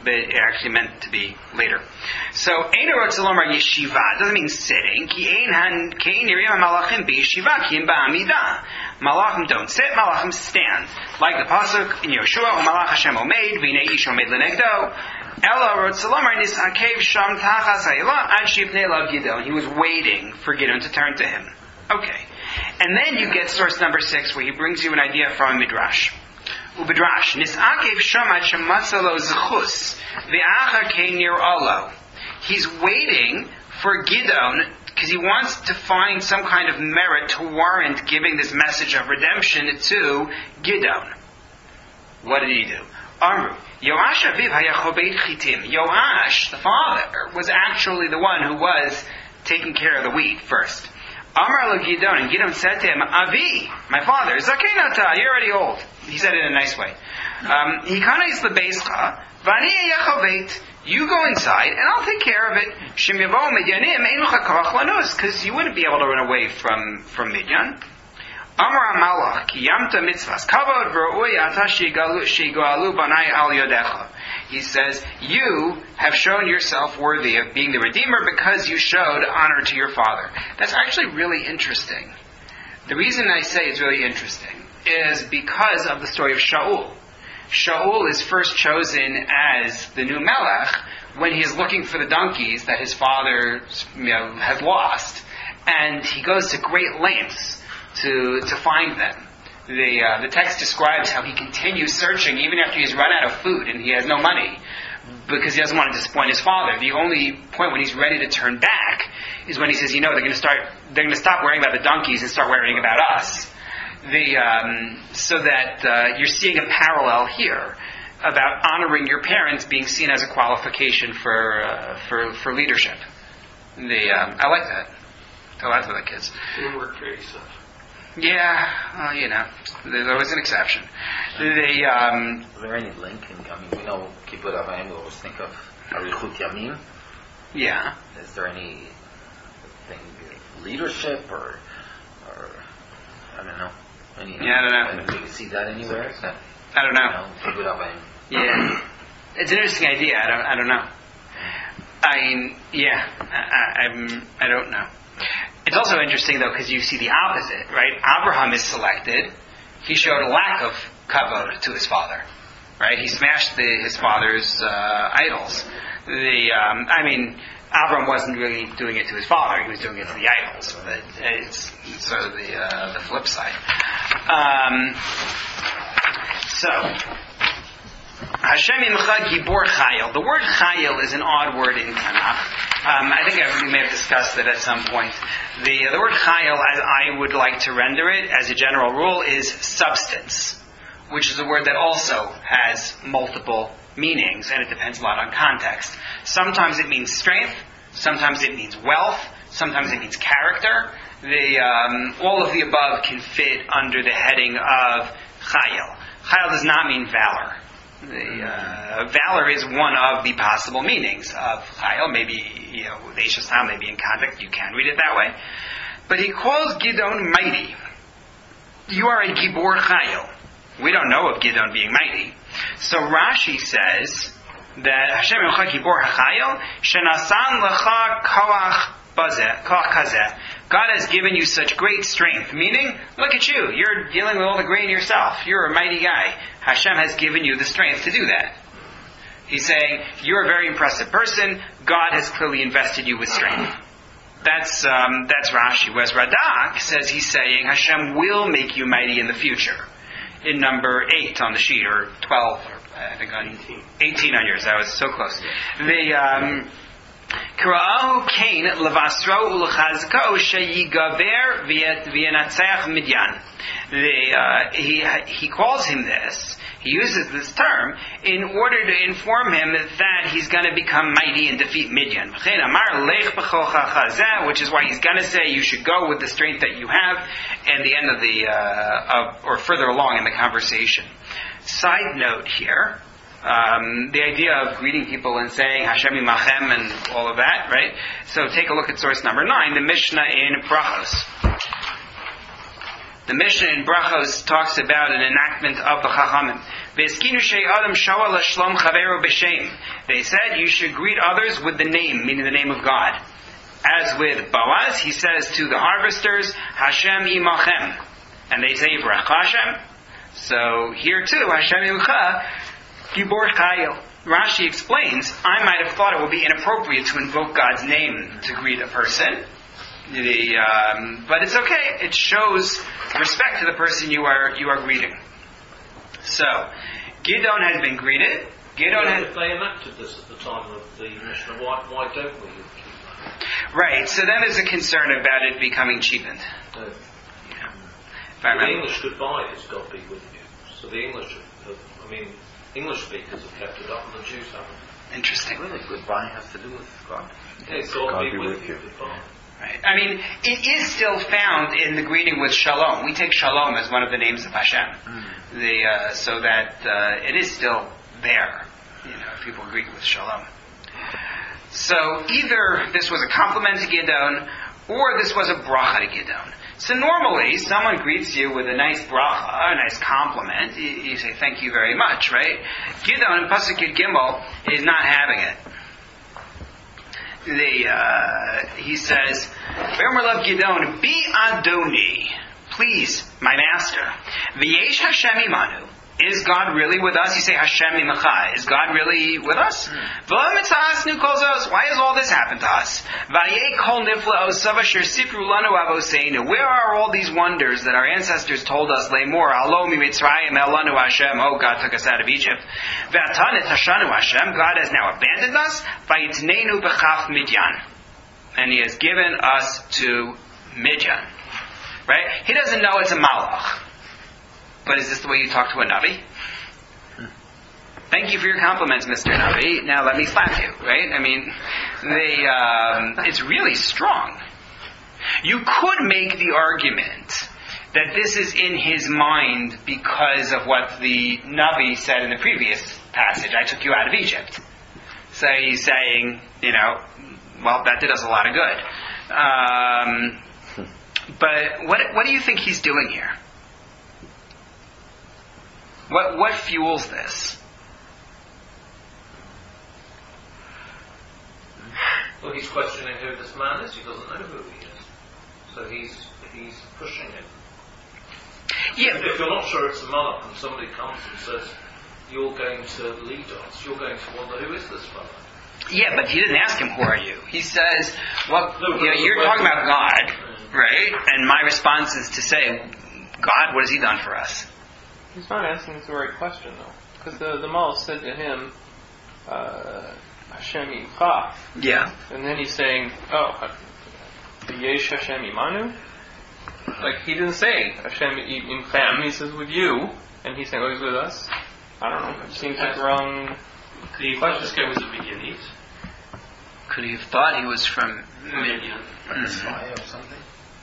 but it actually meant to be later. So, Ein Rotzalomar Yeshiva doesn't mean sitting. Ki ein Yiriyam Malachim B'Yeshiva Ki im Ba'amida. Malachim don't sit, Malachim stand. Like the pasuk in Yoshua, Malach Hashem Omeid, V'nei Ish Omeid L'negdo. Ela Rotzalomar Nisakev Sham Tachas Ha'ila Ad Shipnei Lav Gideon. He was waiting for Gideon to turn to him. Okay. And then you get source number 6, where he brings you an idea from Midrash. Ubidrash, Nisakev Shamat Shematzalo Zechus, V'acha Ke'nir Olo. He's waiting for Gideon because he wants to find some kind of merit to warrant giving this message of redemption to Gideon. What did he do? Amru, Yoash Aviv Hayachobeit Chitim. Yoash, the father, was actually the one who was taking care of the wheat first. Amar lo Gideon, and Gideon said to him, Avi, my father, Zakenata, you're already old. He said it in a nice way. Hikanes lebeischa, vani yachaveit. You go inside, and I'll take care of it. Shem yavo midyanim ein lecha korach lanus, because you wouldn't be able to run away from Midian. Amar Malach, ki yamta mitzvahs kavod v'roi ata shigalu banai al yodecha. He says, you have shown yourself worthy of being the Redeemer because you showed honor to your father. That's actually really interesting. The reason I say it's really interesting is because of the story of Shaul. Shaul is first chosen as the new Melech when he is looking for the donkeys that his father has lost. And he goes to great lengths to find them. The text describes how he continues searching even after he's run out of food and he has no money because he doesn't want to disappoint his father. The only point when he's ready to turn back is when he says, they're going to stop worrying about the donkeys and start worrying about us. So that you're seeing a parallel here about honoring your parents being seen as a qualification for leadership. I like that. Tell that to the kids. Didn't work for yourself. Yeah, well, there's always an exception. Is there any link? We know Kibbutz Avayim, we always think of Arichut Yamim. Yeah. Is there anything, leadership or I don't know. I don't know. Do you see that anywhere? I don't know. Kibbutz Avayim. Yeah. It's an interesting idea. I don't know. I don't know. It's also interesting, though, because you see the opposite, right? Abraham is selected. He showed a lack of kavod to his father, right? He smashed his father's idols. Abraham wasn't really doing it to his father. He was doing it to the idols. But it's sort of the flip side. Hashem imcha gibor chayil. The word chayil is an odd word in Tanakh. I think we may have discussed it at some point. The word chayil, as I would like to render it, as a general rule, is substance, which is a word that also has multiple meanings, and it depends a lot on context. Sometimes it means strength, sometimes it means wealth, sometimes it means character. All of the above can fit under the heading of chayil. Chayil does not mean valor. Valor is one of the possible meanings of chayil. Maybe, maybe in context you can read it that way. But he calls Gideon mighty. You are a gibor chayil. We don't know of Gideon being mighty. So Rashi says that Hashem yocha gibor chayil shenasan lecha koach kazeh. God has given you such great strength. Meaning, look at you. You're dealing with all the grain yourself. You're a mighty guy. Hashem has given you the strength to do that. He's saying, you're a very impressive person. God has clearly invested you with strength. That's Rashi. Whereas Radak says he's saying Hashem will make you mighty in the future. In number 8 on the sheet, or 12, or I think on 18 on yours. I was so close. Kra'ahu Cain levasro ulechazko sheyigaver v'yenatzach Midyan. He calls him this. He uses this term in order to inform him that he's going to become mighty and defeat Midian. Which is why he's going to say you should go with the strength that you have, and the end of or further along in the conversation. Side note here. The idea of greeting people and saying Hashem imachem and all of that, right? So take a look at source number 9, the Mishnah in Brachos. The Mishnah in Brachos talks about an enactment of the Chachamim. V'eskinu shei adam shoa l'shlom chaveru b'shem. They said you should greet others with the name, meaning the name of God. As with Boaz, he says to the harvesters, Hashem imachem. And they say, Yivrecha Hashem. So here too, Hashem imcha, Gibor Chayil. Rashi explains, I might have thought it would be inappropriate to invoke God's name to greet a person. But it's okay. It shows respect to the person you are greeting. So, Gidon has been greeted. If they enacted this at the time of the Mishnah, why don't we keep that? Right, so then there's a concern about it becoming cheapened. No. Yeah. The English goodbye has got to be with you. So the English speakers have kept it up and the Jews haven't. Interesting. Really, goodbye has to do with God. It's got to be with you. Goodbye. Right. I mean, it is still found in the greeting with Shalom. We take Shalom as one of the names of Hashem. So that it is still there. People greet with Shalom. So either this was a compliment to Gidon, or this was a bracha to Gidon. So normally, someone greets you with a nice bracha, a nice compliment. You say, thank you very much, right? Gidon in Pasuk Yud Gimel is not having it. He says, V'yomer Gidon, Bi Adoni, please, my master. V'yesh Hashem imanu. Is God really with us? You say Hashem imacha. Is God really with us? Why has all this happened to us? Where are all these wonders that our ancestors told us? Oh, God took us out of Egypt. God has now abandoned us. And He has given us to Midian. Right? He doesn't know it's a malach. But is this the way you talk to a Navi? Thank you for your compliments, Mr. Navi. Now let me slap you, right? I mean, it's really strong. You could make the argument that this is in his mind because of what the Navi said in the previous passage, I took you out of Egypt. So he's saying, well, that did us a lot of good. But what do you think he's doing here? What fuels this? Well, he's questioning who this man is. He doesn't know who he is. So he's pushing him. Yeah. If you're not sure it's a malach and somebody comes and says, you're going to lead us, you're going to wonder, who is this fellow? Yeah, but he didn't ask him, who are you? He says, well, you're talking about God, right? And my response is to say, God, what has He done for us? He's not asking the right question, though. Because the Malach said to him, Hashem imcha. Yeah. And then he's saying, Yesh Hashem imanu? Like, he didn't say Hashem imchem. He says, with you. And he's saying, He's with us? I don't know. It seems like wrong. Could he have thought this guy was a Midianite? Could he have thought he was from Midian? Like a spy or something?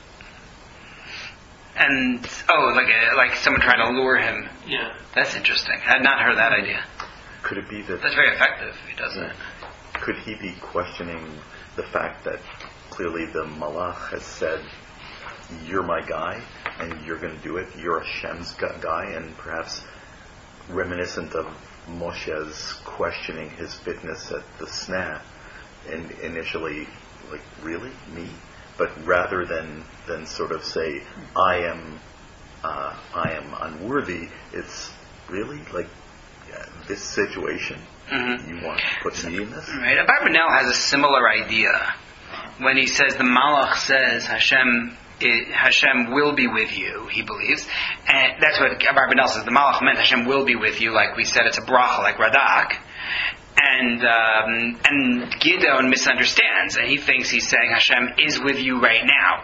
And like someone trying to lure him. Yeah. That's interesting. I had not heard that idea. Could it be that... That's very effective if he does it. Could he be questioning the fact that clearly the Malach has said, you're my guy, and you're going to do it, you're Hashem's guy, and perhaps reminiscent of Moshe's questioning his fitness at the snah, and initially, like, really? Me? But rather than sort of say, I am unworthy, it's really like this situation. Mm-hmm. You want to put me in this? Right. Abarbanel has a similar idea when he says the Malach says Hashem will be with you. He believes, and that's what Abarbanel says. The Malach meant Hashem will be with you, like we said, it's a bracha, like Radak. And Gidon misunderstands, and he thinks he's saying Hashem is with you right now.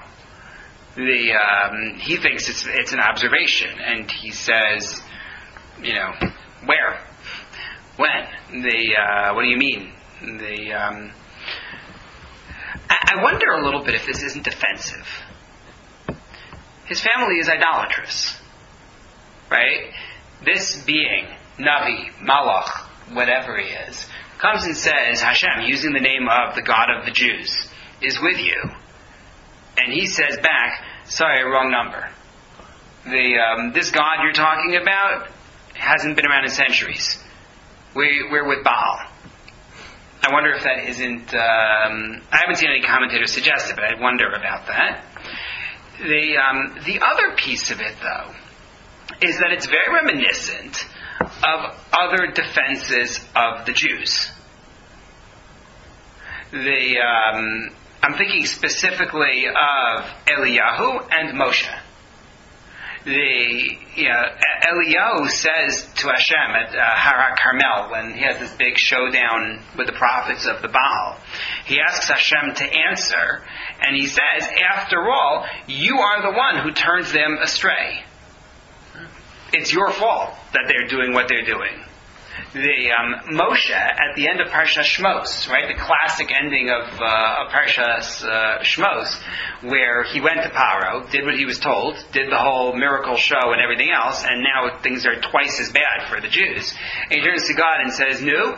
He thinks it's an observation, and he says, where, when? What do you mean? I wonder a little bit if this isn't defensive. His family is idolatrous, right? This being, Navi, Malach, whatever he is, comes and says, Hashem, using the name of the God of the Jews, is with you. And he says back, sorry, wrong number. This God you're talking about hasn't been around in centuries. We're with Baal. I wonder if that isn't... I haven't seen any commentators suggest it, but I wonder about that. The other piece of it, though, is that it's very reminiscent of other defenses of the Jews. I'm thinking specifically of Eliyahu and Moshe. Eliyahu says to Hashem at Har Carmel, when he has this big showdown with the prophets of the Baal, he asks Hashem to answer, and he says, after all, you are the one who turns them astray. It's your fault that they're doing what they're doing. Moshe, at the end of Parshas Shmos, right, the classic ending of Parshas Shmos, where he went to Paro, did what he was told, did the whole miracle show and everything else, and now things are twice as bad for the Jews. And he turns to God and says, now,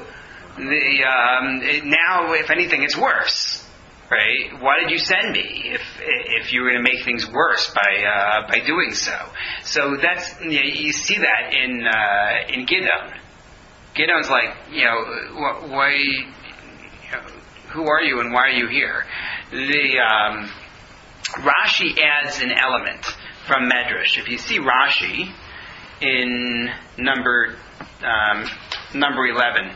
if anything, it's worse. Right? Why did you send me if you were going to make things worse by doing so? So that's, you see that in Gideon. Gideon's like, why? Who are you and why are you here? Rashi adds an element from Medrash. If you see Rashi in number 11,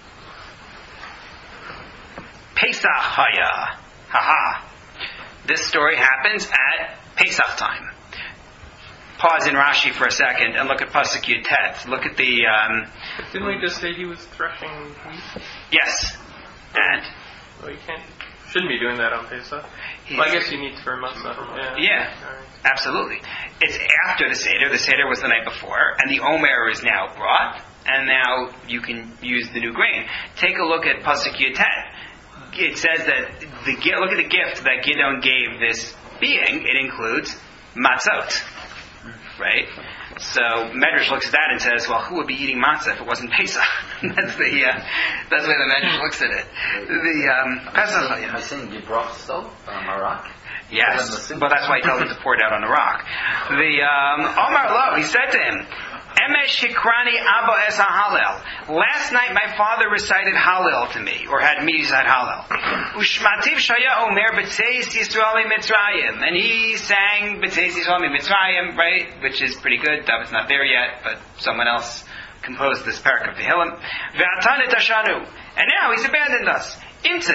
Pesach Haya. Haha. This story happens at Pesach time. Pause in Rashi for a second and look at Pasuk Yud Tet. Look at the... Didn't we just say he was threshing wheat? Yes. And... Well, you shouldn't be doing that on Pesach. Well, I guess you need for matzah. Yeah, absolutely. It's after the Seder. The Seder was the night before, and the Omer is now brought, and now you can use the new grain. Take a look at Pasuk Yud Tet. It says that look at the gift that Gideon gave this being. It includes matzot, right? So Medrash looks at that and says, "Well, who would be eating matzah if it wasn't Pesach?" That's the way the Medrash looks at it. Pesach. Am I saying you brought still Marak? Yes, but that's why he tells him to pour it out on the rock. Omar Lo, he said to him, Emesh Shikrani Abba Es HaHalel. Last night my father recited Hallel to me, or had me recite Hallel. Ushmativ Shaya Omer B'tzeis Yisrael Mitzrayim. And he sang B'tzeis Yisrael Mitzrayim, right? Which is pretty good. David's not there yet, but someone else composed this parak of Tehillim. Ve'atan et Ashanu. And now he's abandoned us. If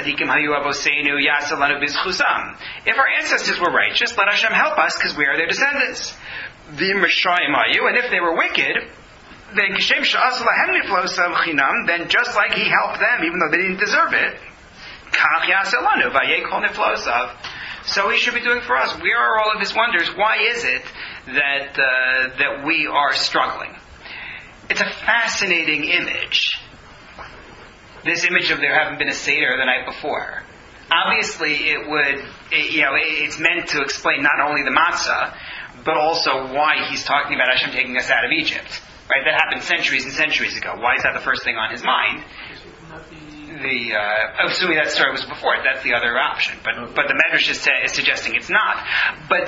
our ancestors were righteous, let Hashem help us, because we are their descendants. And if they were wicked, then just like he helped them, even though they didn't deserve it, so he should be doing for us. We are all of his wonders. Why is it that we are struggling? It's a fascinating image. This image of there having been a Seder the night before. Obviously, it's meant to explain not only the matzah, but also why he's talking about Hashem taking us out of Egypt. Right? That happened centuries and centuries ago. Why is that the first thing on his mind? Assuming that story was before it, that's the other option. But the Medrash is suggesting it's not. But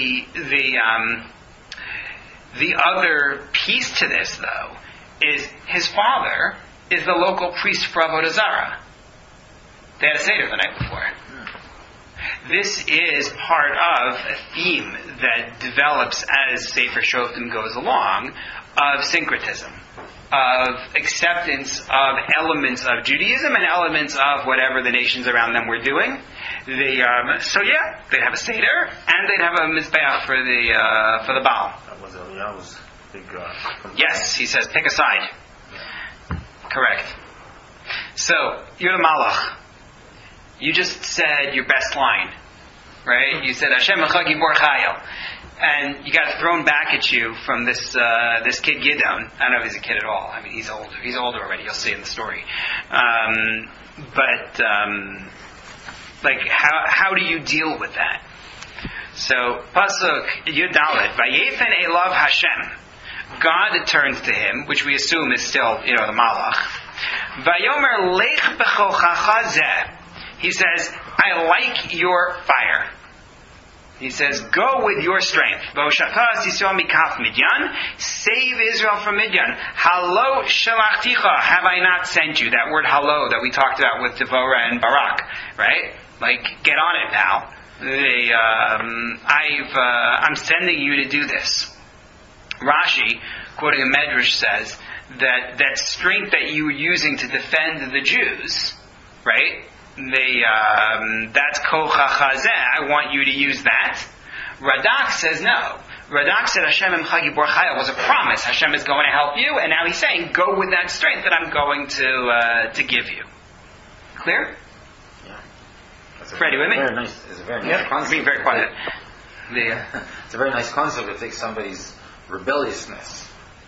the other piece to this, though, is his father is the local priest for Avodah Zarah. They had a Seder the night before. This is part of a theme that develops as Sefer Shoftim goes along, of syncretism, of acceptance of elements of Judaism and elements of whatever the nations around them were doing. They'd have a Seder, and they'd have a Mizbeach for the Baal. That was Eliyahu's big... Yes, he says, pick a side. Correct. So, you're the Malach. You just said your best line, right? You said Hashem Echad Gibor Chayil, and you got it thrown back at you from this kid Gideon. I don't know if he's a kid at all. I mean, he's older. He's older already. You'll see in the story. How do you deal with that? So pasuk Yud Dalet, Vayefen Elav Hashem. God turns to him, which we assume is still, the Malach. Vayomer Lech B'chochacha Zeh. He says, I like your fire. He says, go with your strength. V'oshatas Yisrael mikaf Midyan. Save Israel from Midyan. Halo shalachticha. Have I not sent you? That word halo that we talked about with Devorah and Barak. Right? Like, get on it, pal. I'm sending you to do this. Rashi, quoting a Medrash, says that strength that you were using to defend the Jews, right? That's kocha chazeh. I want you to use that. Radak says no. Radak said Hashem Emcha Gibor Chayil was a promise. Hashem is going to help you, and now he's saying, go with that strength that I'm going to give you. Clear? Freddie, with me? It's a very nice concept. Being very quiet. It's a very nice concept to take somebody's rebelliousness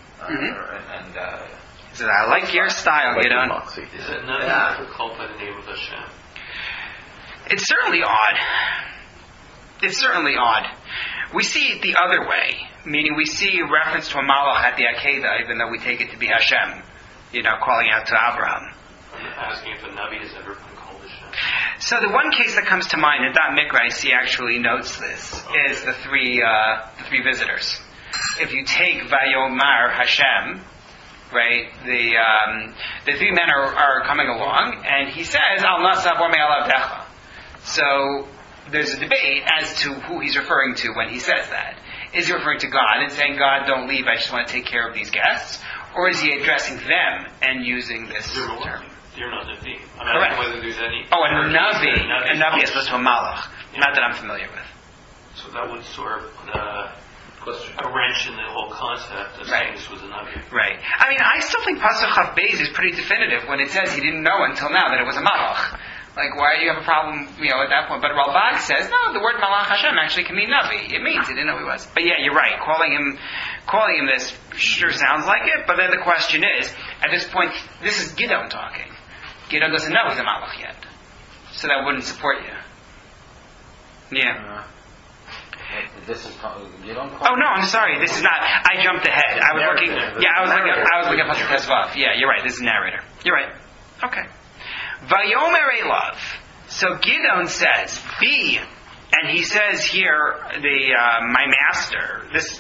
So I like your style, like Gidon. Is it not called by the name of Hashem? It's certainly odd. It's certainly odd. We see it the other way, meaning we see a reference to a malach at the Akedah, even though we take it to be Hashem, calling out to Abraham. I'm asking if a Navi has ever been called Hashem. So the one case that comes to mind, and Dot Mikrais actually notes this, is the three visitors. If you take Vayomar Hashem, right, the three men are coming along, and he says, Al Nasav Ormei Alavdecha. So there's a debate as to who he's referring to when he says that. Is he referring to God and saying, God, don't leave, I just want to take care of these guests? Or is he addressing them and using this term? You're not Navi. I'm Correct. asking whether there's any... Oh, a Navi is supposed to a Malach. Not that I'm familiar with. So that would sort of put a wrench in the whole concept of saying this was a Navi. Right. I mean, I still think Pasuk Chav Beis is pretty definitive when it says he didn't know until now that it was a Malach. Like, why do you have a problem, at that point? But Ralbag says, no, the word Malach Hashem actually can mean Navi. It means he didn't know he was. But yeah, you're right. Calling him this sure sounds like it, but then the question is, at this point, this is Gidon talking. Gidon doesn't know he's a Malach yet. So that wouldn't support you. Yeah. This is Gidon. Oh no, I'm sorry. This is not. I jumped ahead. I was looking. Yeah, I was looking at Pasuk Tesvav. Yeah, you're right. This is narrator. You're right. Okay. Vayomer Elav. So Gidon says, "Be," and he says here, my master. This,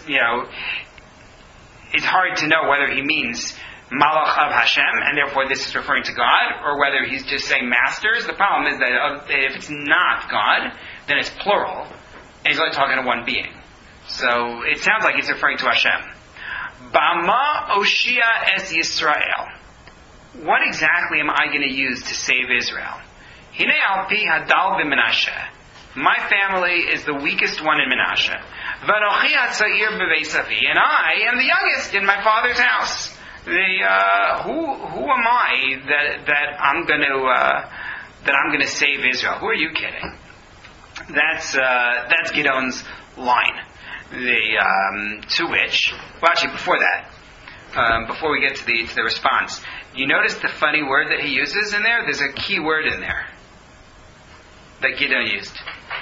it's hard to know whether he means Malach of Hashem, and therefore this is referring to God, or whether he's just saying masters. The problem is that if it's not God, then it's plural. And he's only talking to one being. So it sounds like he's referring to Hashem. Bama Oshia es Yisrael. What exactly am I going to use to save Israel? Hine al pi hadal b'Menashe. My family is the weakest one in Menashe. V'anochi hatzair b'veisavi. And I am the youngest in my father's house. Who am I that I'm going to save Israel? Who are you kidding? That's Gidon's line. To which, well, actually, before that, before we get to the response, you notice the funny word that he uses in there. There's a key word in there that Gidon used.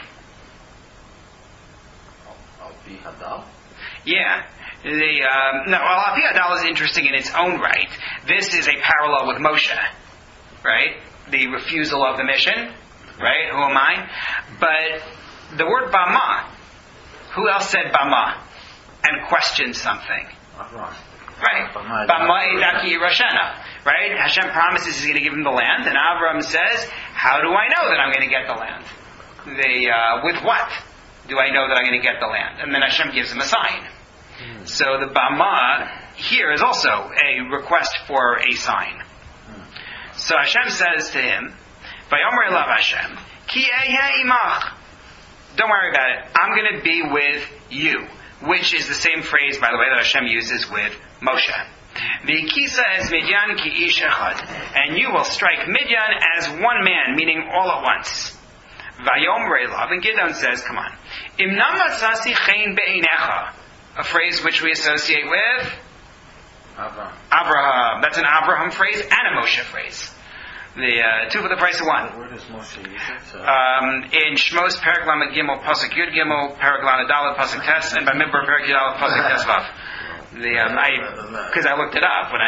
Al-Pi Hadal? Yeah. Al-Pi Hadal is interesting in its own right. This is a parallel with Moshe, right? The refusal of the mission. Right? Who am I? But the word Bama, who else said Bama and questioned something? Right? Bama Edaki Roshana. Right? Hashem promises he's going to give him the land, and Avram says, how do I know that I'm going to get the land? With what do I know that I'm going to get the land? And then Hashem gives him a sign. So the Bama here is also a request for a sign. So Hashem says to him, Vayomer elav Hashem, ki ehyeh imach. Don't worry about it. I'm going to be with you. Which is the same phrase, by the way, that Hashem uses with Moshe. V'kisa es Midyan ki ish echad. And you will strike Midyan as one man, meaning all at once. Vayomer elav. And Gidon says, come on. Imnam asasi chen be'inecha. A phrase which we associate with Abraham. That's an Abraham phrase and a Moshe phrase. The two for the price of one. Where does Moshe use it? In Shmos Perek Lamed Gimel Pasuk Yud Gimel Perek Lamed Dalet Pasuk Tes and Bamidbar Perek Yud Dalet Pasuk Tes Vav. Because I looked it up the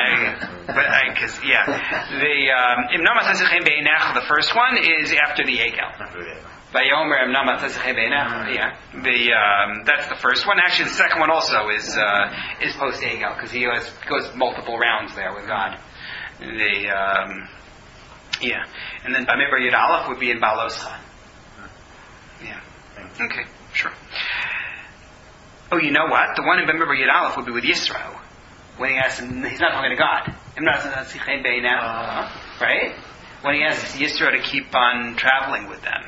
Imnam Asasichem Be'inech. The first one is after the Egel. Vayomer Namat Tazechei Beinecha. Yeah. That's the first one. Actually, the second one also is post Egel because he goes multiple rounds there with God. Yeah. And then Bamidbar Yud Aleph would be in Baloscha. Yeah. Okay. Sure. Oh, you know what? The one in Bamidbar Yud Aleph would be with Yisro. When he asks him, he's not talking to God. Right? When he asks Yisro to keep on traveling with them.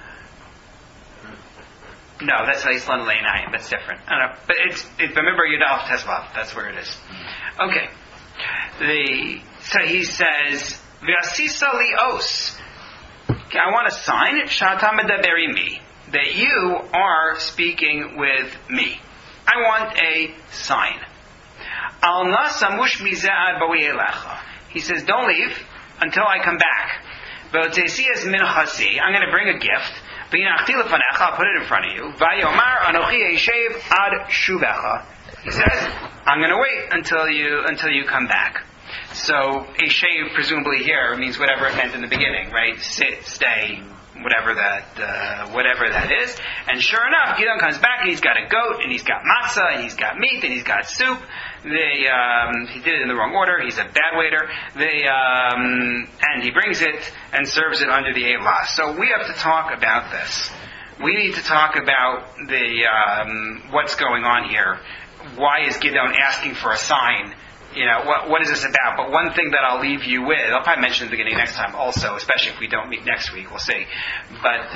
No, that's Islan Leinayim. That's different. I don't know. But it's Bamidbar Yud Aleph Tesvav. That's where it is. Okay. So he says, V'asisa lios. Okay, I want a sign, Shata medaberi mi, that you are speaking with me. I want a sign. Al nasamush mizad bawi elecha. He says, don't leave until I come back. V'otesias min chasi. I'm going to bring a gift. V'inachti lefanecha. I'll put it in front of you. V'yomar anochi eshev ad shuvecha. He says, I'm going to wait until you come back. So eshev presumably here means whatever it meant in the beginning, right? Sit, stay, whatever that is. And sure enough, Gideon comes back and he's got a goat and he's got matzah and he's got meat and he's got soup. He did it in the wrong order. He's a bad waiter. And he brings it and serves it under the Eilah. So we have to talk about this. We need to talk about what's going on here. Why is Gideon asking for a sign? What is this about? But one thing that I'll leave you with, I'll probably mention at the beginning next time also, especially if we don't meet next week, we'll see. But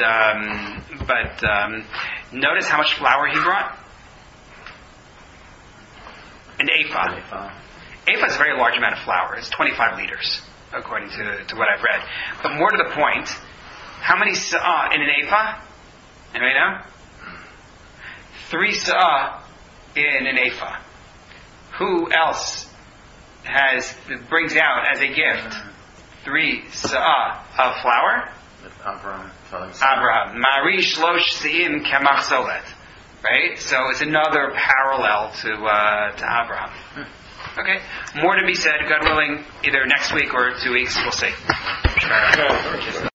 notice how much flour he brought? An ephah. Ephah is a very large amount of flour. It's 25 liters, according to what I've read. But more to the point, how many sa'ah in an ephah? Anybody know? 3 sa'ah in an ephah. Who else brings out as a gift 3 sa'ah of flour? Abraham. Mari shlosh se'im kemach solet. Right? So it's another parallel to Abraham. Okay? More to be said, God willing, either next week or 2 weeks. We'll see.